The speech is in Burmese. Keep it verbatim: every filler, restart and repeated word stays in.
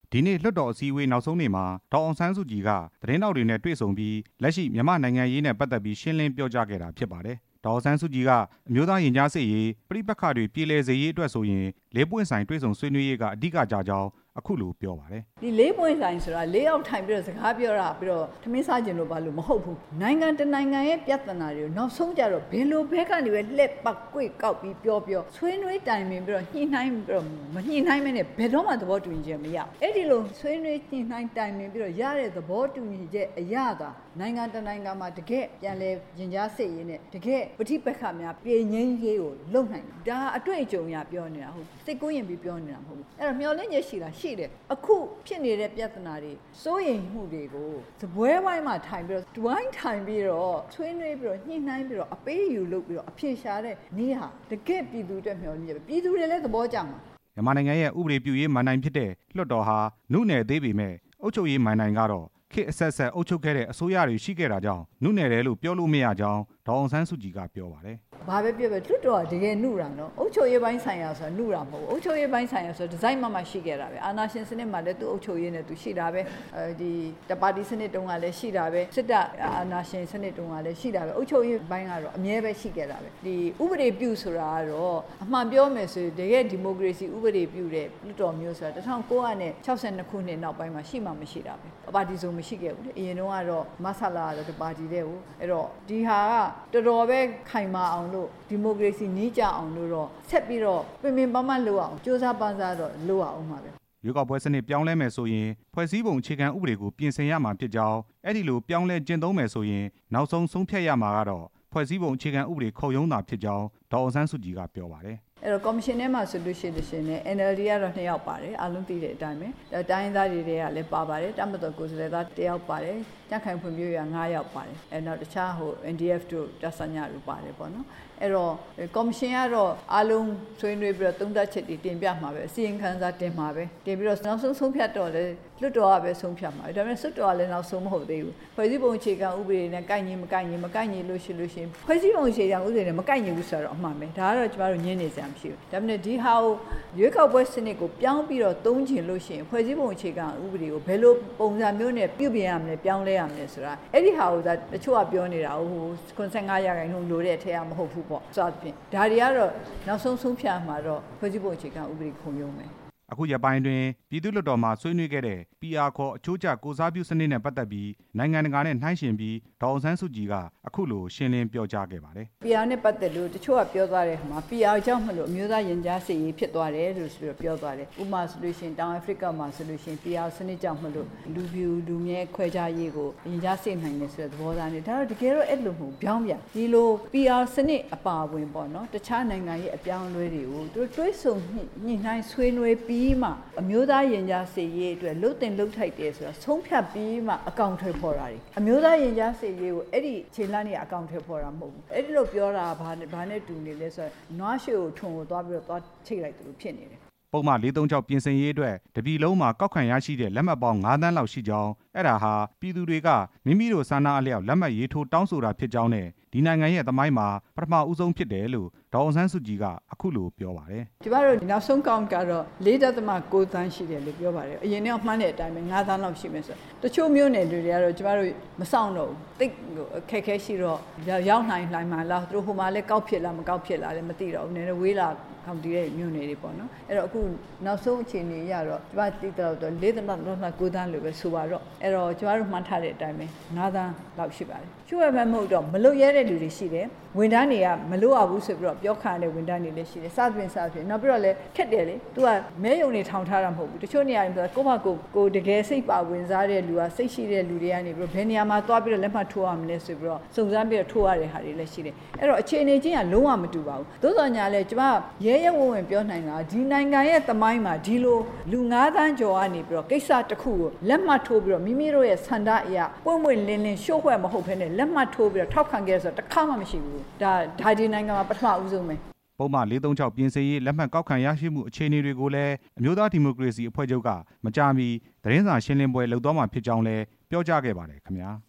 ဒီနေ့လွှတ်တော်အစည်းအဝေးနောက်ဆုံးနေ့မှာဒေါ်အောင်ဆန်းစုကြည်ကသတင်းထောက်တွေနဲ့တွေ့ဆုံပြီးလက်ရှိမြန်မာနိုင်ငံရေးနဲ့ပတ်သက်ပြီးရှင်းလင်းပြောကြားခဲ့တာဖြစ်ပါတယ်။ဒေါ်အောင်ဆန်းစုကြည်ကအမျိုးသားရင်ကြားစေ့ရေးပဋိပက္ခတွေပြေလည်စေရေးအတွက်ဆိုရင်လေးပွင့်ဆိုင်တွေ့ဆုံဆွေးနွေးရေးကအဓိကကြကြောင်းအခုလိုပြောပါတယ်။ဒီလေးပွင့်ဆိုင်ဆိုတာလေးယောက်ထိုင်ပြီးတော့စကားပြောတာပြီးတော့ထမင်းစားခြင်းလို့ဘာလို့မဟုတ်ဘူး။နိုင်ငံတနိုင်ငံရဲ့ပြဿနာတွေကိုနောက်ဆုံးကြတော့ဘယ်လိုဘက်ကနေပဲလှက်ပတ်ကွေ့ကောက်ပြီးပြောပြောဆွေးနွေးတိုင်ပင်ပြီးတော့ညှိနှိုင်းပြီးတော့မညှိနှိုင်းမနဲ့ဘယ်တော့မှသဘောတူညီချက်မရဘူး။အဲ့ဒီလိုဆွေးနွေးညှိနှိုင်းတိုင်ပင်ပြီးတော့ရတဲ့သဘောတူညီချက်အရသာနိုင်ငံတနိုင်ငံမှာတကယ်ပြန်လဲရင်ကြားစေ့ရေးနဲ့တကယ်ပဋိပက္ခများပြေငြိမ်းရေးကိုလုပ်နိုင်တယ်။ဒါအတွေ့အကြုံရပြောနေတာဟုတ်စိတ်ကူးရင်ပြီးပြောနေတာမဟုတ်ဘူး။အဲ့တော့မျောလင့်ချက်ရှိတာရှိတယ်။အခုဖြစ်နေတဲ့ပြဿနာတွေစိုးရိမ်မှုတွေကိုသပွဲဝိုင်းမှာထိုင်ပြီးတော့ဒဝိုင်းထိုင်ပြီးတော့ဆွေးနွေးပြီးတော့ညှိနှိုင်းပြီးတော့အပေးယူလုပ်ပြီးတော့အဖြေရှာတဲ့နေ့ဟာတကယ့်ပြည်သူအတွက်မျှော်လင့်ချက်ပဲပြည်သူတွေလည်းသဘောကျမှာမြန်မာနိုင်ငံရဲ့ဥပဒေပြုရေးမဏ္ဍိုင်ဖြစ်တဲ့လွှတ်တော်ဟာနုနယ်သေးပေမဲ့အုပ်ချုပ်ရေးမဏ္ဍိုင်ကတော့ခေတ်အဆက်ဆက်အုပ်ချုပ်ခဲ့တဲ့အစိုးရတွေရှိခဲ့တာကြောင့်နုနယ်တယ်လို့ပြောလို့မရကြောင်းဒေါ်အောင်ဆန်းစုကြည်ကပြောပါတယ်ဘာပဲပြောပဲလွတ်တော်ကတကယ်နှုတာနော်အုပ်ချုပ်ရေးပိုင်းဆိုင်ရာဆိုတာနှုတာမဟုတ်ဘူးအုပ်ချုပ်ရေးပိုင်းဆိုင်ရာဆိုဒီဇိုင်းမှမှရှိခဲ့တာပဲအာဏာရှင်စနစ်မှာလည်းသူအုပ်ချုပ်ရေးနဲ့သူရှိတာပဲအဲဒီတပါတီစနစ်တုန်းကလည်းရှိတာပဲစစ်တပ်အာဏာရှင်စနစ်တုန်းကလည်းရှိတာပဲအုပ်ချုပ်ရေးပိုင်းကတော့အမြဲပဲရှိခဲ့တာပဲဒီဥပဒေပြုဆိုတာကတော့အမှန်ပြောမယ်ဆိုတကယ်ဒီမိုကရေစီဥပဒေပြုတဲ့လွတ်တော်မျိုးဆိုတာတစ်ထောင်ကိုးရာနဲ့ခြောက်ဆယ်နှစ်ခုနှစ်နောက်ပိုင်းမှာရှိမှမရှိတာပဲပါတီစုံမရှိခဲ့ဘူးလေအရင်တုန်းကတော့မဆလာကတော့ဒီပါတီတဲ့ကိုအဲ့တော့ဒီဟာကတော်တော်ပဲခိုင်မာအောင်လို့ဒီမိုကရေစီနီးကြအောင်လို့တော့ဆက်ပြီးတော့ပြင်ပင်ပန်းပန်းလုပ်အောင်စ조사ပန်းစားတော့လုပ်အောင်ပါပဲရွေးကောက်ပွဲစနစ်ပြောင်းလဲမယ်ဆိုရင်ဖွဲ့စည်းပုံအခြေခံဥပဒေကိုပြင်ဆင်ရမှာဖြစ်ကြောင်းအဲ့ဒီလိုပြောင်းလဲကျင့်သုံးမယ်ဆိုရင်နောက်ဆုံးဆုံးဖြတ်ရမှာကတော့ဖွဲ့စည်းပုံအခြေခံဥပဒေခုံရုံးတာဖြစ်ကြောင်းဒေါ်အောင်ဆန်းစုကြည်ကပြောပါတယ်အဲ့တော့ကော်မရှင်ထဲမှာဆိုလို့ရှိရင်လည်း N L D ကတော့နှစ်ယောက်ပါတယ်အားလုံးသိတဲ့အတိုင်းပဲတိုင်းသားတွေကလည်းပါပါတယ်တမတော်ကိုယ်စားလှယ်သားတစ်ယောက်ပါတယ်ကြံ့ခိုင်ဖွံ့ဖြိုးရေးငါးယောက်ပါတယ်အဲ့တော့တခြားဟို N D F တို့တဆညာတို့ပါတယ်ပေါ့နော်အဲ့တော့ကော်မရှင်ကတော့အားလုံးဆွေးနွေးပြီးတော့သုံးသပ်ချက်တွေတင်ပြမှာပဲအစီရင်ခံစာတင်မှာပဲတင်ပြီးတော့နောက်ဆုံးဆုံးဖြတ်တော့လေလွတ်တော်ကပဲဆုံးဖြတ်မှာဒါပေမဲ့စွတ်တော်ကလည်းနောက်ဆုံးမဟုတ်သေးဘူးဖွဲ့စည်းပုံအခြေခံဥပဒေနဲ့ကိုက်ညီမကိုက်ညီမကိုက်ညီလို့ရှိလို့ရှိရင်ဖွဲ့စည်းပုံအခြေခံဥပဒေနဲ့မကိုက်ညီဘူးဆိုတော့အမှန်ပဲဒါကတော့ကျမတို့ညင်းနေစရာမရှိဘူးဒါပေမဲ့ဒီဟာကိုရွေးကောက်ပွဲစနစ်ကိုပြောင်းပြီးတော့သုံးချင်လို့ရှိရင်ဖွဲ့စည်းပုံအခြေခံဥပဒေကိုဘယ်လိုပုံစံမျိုးနဲ့ပြုပြင်ရမလဲပြောင်းလဲရမလဲဆိုတာအဲ့ဒီဟာကိုဒါတချို့ကပြောနေတာဟိုခုနစ်ငါးရာခိုင်နှုန်းလိုတဲ့အထက်ကမဟုတ်ဘူးပေါ့စသဖြင့်ဒါတွေကတော့နောက်ဆုံးဆုံးဖြတ်မှာတော့ဖွဲ့စည်းပုံအခြေခံဥပဒေခုံရုံးမယ်အခုရပိုင်းတွင်ပြည်သူ့လွှတ်တော်မှဆွေးနွေးခဲ့တဲ့ P R ခေါ်အချိုးကျကိုစားပြုစနစ်နဲ့ပတ်သက်ပြီးနိုင်ငံတကာနဲ့နှိုင်းယှဉ်ပြီးဒေါ်အောင်ဆန်းစုကြည်ကအခုလိုရှင်းလင်းပြောကြားခဲ့ပါတယ်။ P R နဲ့ပတ်သက်လို့တချို့ကပြောသွားတဲ့မှာ P R ကြောင့်မလို့အမျိုးသားရင်ကြားစေ့ရေးဖြစ်သွားတယ်လို့ဆိုပြီးပြောသွားတယ်။ဥပမာဆိုလို့ရှိရင်တောင်အာဖရိကမှာဆိုလို့ရှိရင် P R စနစ်ကြောင့်မလို့လူပြူလူမြဲခွဲခြားရေးကိုရင်ကြားစေ့နိုင်တယ်ဆိုတဲ့သဘောထားနဲ့ဒါတော့တကယ်တော့အဲ့လိုမဟုတ်ပြောင်းပြန်ဒီလို P R စနစ်အပါအဝင်ပေါ့နော်တခြားနိုင်ငံရဲ့အပြောင်းအလဲတွေကိုသူတို့တွေးဆုံညှိနှိုင်းဆွေးနွေးပြီးမှအမျိုးသားရင်ကြားစေ့ရေးအတွက်လှုပ်တင်လှုပ်ထိုက်တယ်ဆိုတာဆုံးဖြတ်ပြီးမှအကောင့်ထွေဖော်တာတွေအမျိုးသားရင်ကြားစေ့ရေးကိုအဲ့ဒီခြေလှမ်းတွေအကောင့်ထွေဖော်တာမဟုတ်ဘူးအဲ့ဒီလိုပြောတာဘာဘာနဲ့တူနေလဲဆိုတော့နွားရှေကိုထုံကိုသွားပြီးတော့သွားချိတ်လိုက်သူလို့ဖြစ်နေတယ်ပုံမှန်လေးသုံးချောက်ပြင်ဆင်ရေးအတွက်တပြည်လုံးမှာကောက်ခံရရှိတဲ့လက်မှတ်ပေါင်းငါးသန်းလောက်ရှိကြောင်းအဲ့ဒါဟာပြည်သူတွေကမိမိတို့ဆန္ဒအလျောက်လက်မှတ်ရေးထိုးတောင်းဆိုတာဖြစ်ကြောင်းနဲ့ဒီနိုင်ငံရဲ့သမိုင်းမှာပထမဦးဆုံးဖြစ်တယ်လို့ဒေါ်အောင်ဆန်းစုကြည်ကအခုလိုပြောပါတယ်ဒီဘာလို့နောက်ဆုံးကောင်ကတော့လေးဒသမကိုးသန်းရှိတယ်လို့ပြောပါတယ်အရင်ကမှန်းတဲ့အတိုင်းပဲငါးသန်းလောက်ရှိမယ်ဆိုတချို့မျိုးနယ်တွေကတော့ကျမတို့မဆောင်တော့ဘူးတိတ်ခက်ခဲရှိတော့ရောက်နိုင်နိုင်မှလားသူတို့ဟိုမှာလဲကောက်ဖြစ်လားမကောက်ဖြစ်လားလည်းမသိတော့ဘူးနည်းနည်းဝေးလာခေါင်းတီးတဲ့မြို့နယ်တွေပေါ့နော်အဲ့တော့အခုနောက်ဆုံးအခြေအနေရတော့ကျမတိတော့တော့လေးသမကိုးသန်းလို့ပဲဆိုပါတော့အဲ့တော့ကျမတို့မှန်းထားတဲ့အတိုင်းပဲငါးသန်းလောက်ရှိပါတယ်ချို့ပဲမဟုတ်တော့မလွတ်ရဲတဲ့လူတွေရှိတယ်ဝန်ထမ်းတွေကမလွတ်ရဘူးဆိုပြီးတော့ပြောခံရတဲ့ဝန်ထမ်းတွေလည်းရှိတယ်စသဖြင့်စသဖြင့်နောက်ပြီးတော့လည်းခက်တယ်လေသူကမဲယုံတွေထောင်ထားတာမဟုတ်ဘူးတချို့နေရာတွေကိုယ့်ဘာကိုကိုတကယ်စိတ်ပါဝင်စားတဲ့လူကစိတ်ရှိတဲ့လူတွေကနေပြီးတော့ဘယ်နေရာမှာသွားပြီးတော့လက်မှတ်ထိုးရမလဲဆိုပြီးတော့စုံစမ်းပြီးတော့ထိုးရတဲ့ဟာတွေလည်းရှိတယ်အဲ့တော့အခြေအနေချင်းကလုံးဝမတူပါဘူးသို့တော်ညာလည်းကျမရဲရဲဝံ့ဝံ့ပြောနိုင်တာဒီနိုင်ငံရဲ့သမိုင်းမှာဒီလိုလူငါးသန်းကျော်ကနေပြီးတော့ကိစ္စတစ်ခုကိုလက်မှတ်ထိုးပြီးတော့မိမိတို့ရဲ့ဆန္ဒအရာပွင့်ပွင့်လင်းလင်းရှို့ဝှက်မဟုတ်ဘဲနဲ့လက်မှတ်ထိုးပြီးတော့ထောက်ခံခဲ့ဆိုတော့တစ်ခါမှမရှိဘူးဒါဒါဒီနိုင်ငံမှာပထမဦးဆုံးပဲပုံမှန်လေးသုံးချောက်ပြင်ဆင်ရေးလက်မှတ်ကောက်ခံရရှိမှုအခြေအနေတွေကိုလည်းအမျိုးသားဒီမိုကရေစီအဖွဲ့ချုပ်ကမကြာမီသတင်းစာရှင်းလင်းပွဲလုပ်သွားမှာဖြစ်ကြောင်းလည်းပြောကြားခဲ့ပါတယ်ခင်ဗျာ